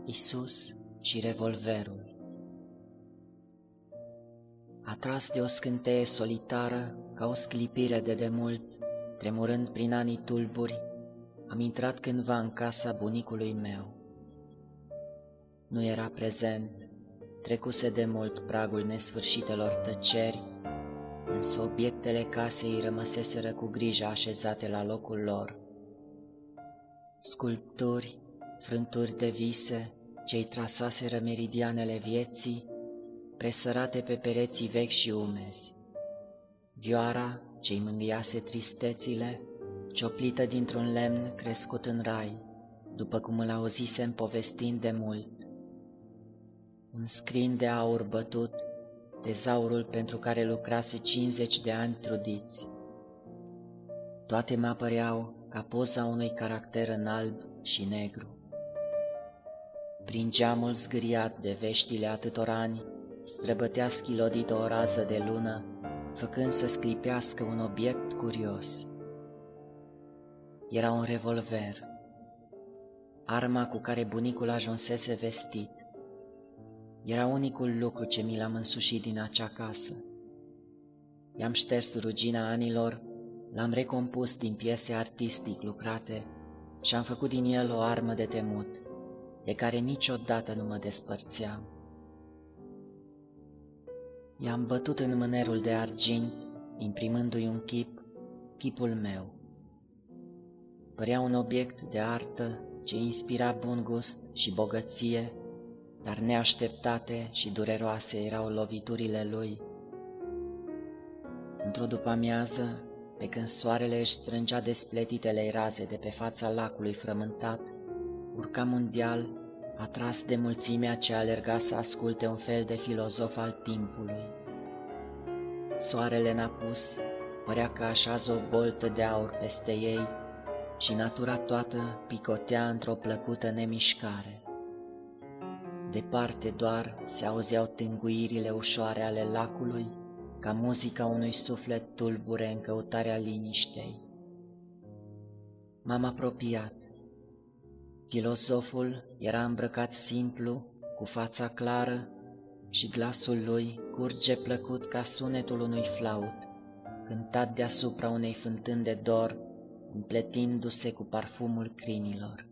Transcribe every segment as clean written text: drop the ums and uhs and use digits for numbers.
Isus și revolverul. Atras de o scânteie solitară, ca o sclipire de demult, tremurând prin anii tulburi, am intrat cândva în casa bunicului meu. Nu era prezent, trecuse de mult pragul nesfârșitelor tăceri, însă obiectele casei rămăseseră cu grijă așezate la locul lor. Sculpturi, frânturi de vise, ce-i trasaseră meridianele vieții, presărate pe pereții vechi și umezi. Vioara, ce-i mângâiase tristețile, cioplită dintr-un lemn crescut în rai, după cum îl auzisem povestind de mult. Un scrin de aur bătut, tezaurul pentru care lucrase 50 de ani trudiți. Toate mă apăreau ca poza unui caracter în alb și negru. Prin geamul zgâriat de veștile atâtor ani, străbătea schilodită o rază de lună, făcând să sclipească un obiect curios. Era un revolver, arma cu care bunicul ajunsese vestit. Era unicul lucru ce mi l-am însușit din acea casă. I-am șters rugina anilor, l-am recompus din piese artistic lucrate și am făcut din el o armă de temut, de care niciodată nu mă despărțeam. I-am bătut în mânerul de argint, imprimându-i un chip, chipul meu. Părea un obiect de artă ce inspira bun gust și bogăție, dar neașteptate și dureroase erau loviturile lui. Într-o după-amiază, pe când soarele își strângea despletitele raze de pe fața lacului frământat, urcam un deal, atras de mulțimea ce alerga să asculte un fel de filozof al timpului. Soarele în apus părea că așează o boltă de aur peste ei și natura toată picotea într-o plăcută nemișcare. Departe doar se auzeau tânguirile ușoare ale lacului, ca muzica unui suflet tulbure în căutarea liniștei. M-am apropiat. Filozoful era îmbrăcat simplu, cu fața clară, și glasul lui curge plăcut ca sunetul unui flaut, cântat deasupra unei fântâni de dor, împletindu-se cu parfumul crinilor.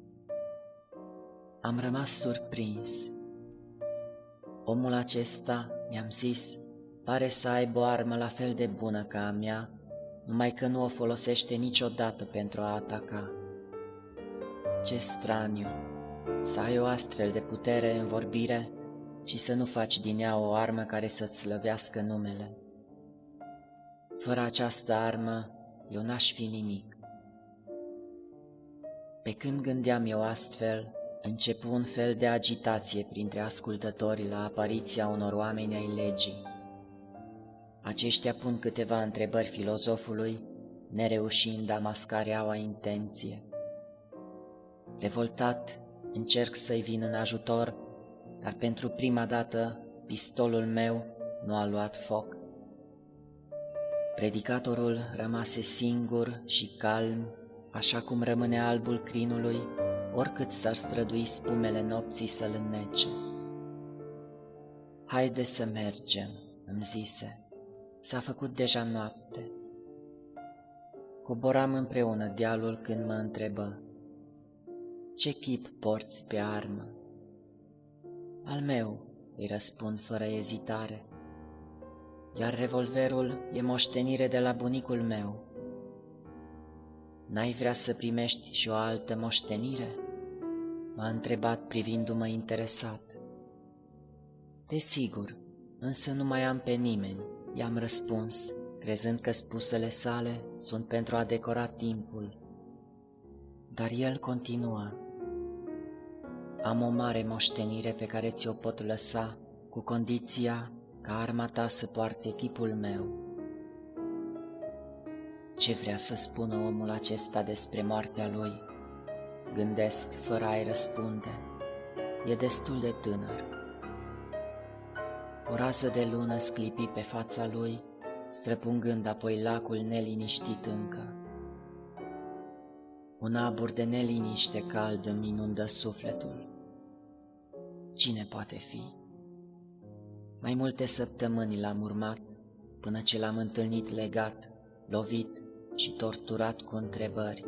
Am rămas surprins. Omul acesta, mi-am zis, pare să aibă o armă la fel de bună ca a mea, numai că nu o folosește niciodată pentru a ataca. Ce straniu, să ai o astfel de putere în vorbire și să nu faci din ea o armă care să-ți slăvească numele. Fără această armă, eu n-aș fi nimic. Pe când gândeam eu astfel, începu un fel de agitație printre ascultători la apariția unor oameni ai legii. Aceștia pun câteva întrebări filozofului, nereușind a masca reaua intenție. Revoltat, încerc să-i vin în ajutor, dar pentru prima dată pistolul meu nu a luat foc. Predicatorul rămase singur și calm, așa cum rămâne albul crinului, oricât s-ar strădui spumele nopții să-l înnece. Haide să mergem, îmi zise, s-a făcut deja noapte. Coboram împreună dealul când mă întrebă: ce chip porți pe armă? Al meu, îi răspund fără ezitare, iar revolverul e moștenire de la bunicul meu. N-ai vrea să primești și o altă moștenire? M-a întrebat privindu-mă interesat. Desigur, însă nu mai am pe nimeni, i-am răspuns, crezând că spusele sale sunt pentru a decora timpul. Dar el continuă: am o mare moștenire pe care ți-o pot lăsa, cu condiția ca arma ta să poarte chipul meu. Ce vrea să spună omul acesta despre moartea lui? Gândesc fără a-i răspunde. E destul de tânăr. O rază de lună sclipi pe fața lui, străpungând apoi lacul neliniștit încă. Un abur de neliniște cald îmi inundă sufletul. cine poate fi? Mai multe săptămâni l-am urmat, până ce l-am întâlnit legat, lovit și torturat cu întrebări.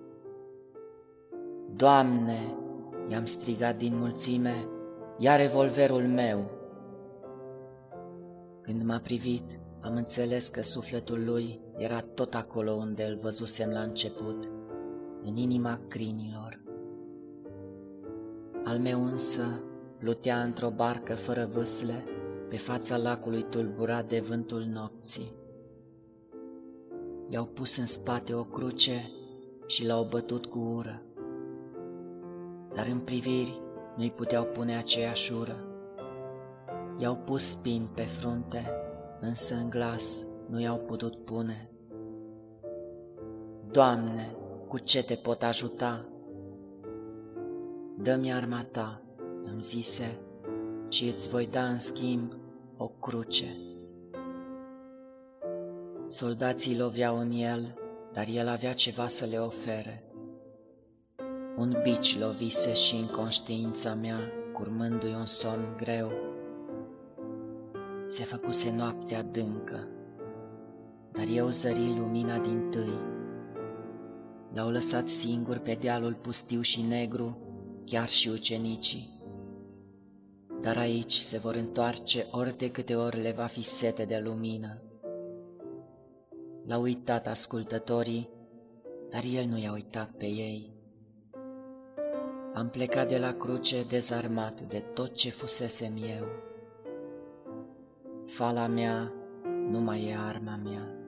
Doamne, i-am strigat din mulțime, ia revolverul meu! Când m-a privit, am înțeles că sufletul lui era tot acolo unde îl văzusem la început, în inima crinilor. Al meu însă plutea într-o barcă fără vâsle, pe fața lacului tulburat de vântul nopții. I-au pus în spate o cruce și l-au bătut cu ură, dar în priviri nu-i puteau pune aceeași ură. I-au pus spini pe frunte, însă în glas nu i-au putut pune. Doamne, cu ce te pot ajuta? Dă-mi arma ta, îmi zise, și îți voi da în schimb o cruce. Soldații loveau în el, dar el avea ceva să le ofere. Un bici lovise și în conștiința mea, curmându-i un somn greu. Se făcuse noapte adâncă, dar eu zări lumina dintâi. L-au lăsat singur pe dealul pustiu și negru, chiar și ucenicii. Dar aici se vor întoarce ori de câte ori le va fi sete de lumină. L-au uitat ascultătorii, dar el nu i-a uitat pe ei. Am plecat de la cruce dezarmat de tot ce fusesem eu. Fala mea nu mai e arma mea.